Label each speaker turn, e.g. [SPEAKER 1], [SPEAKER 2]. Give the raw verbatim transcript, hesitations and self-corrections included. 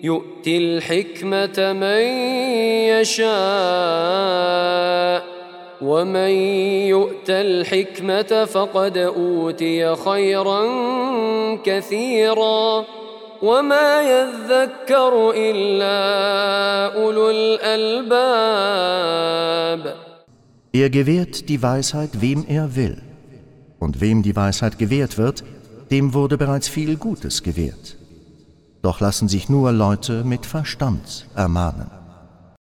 [SPEAKER 1] يؤتي الحكمة من يشاء ومن يؤت الحكمة فقد أوتي خيرا كثيرا وما يذكر إلا أولو الألباب.
[SPEAKER 2] Er gewährt die Weisheit, wem er will. Und wem die Weisheit gewährt wird, dem wurde bereits viel Gutes gewährt. Doch lassen sich nur Leute mit Verstand ermahnen.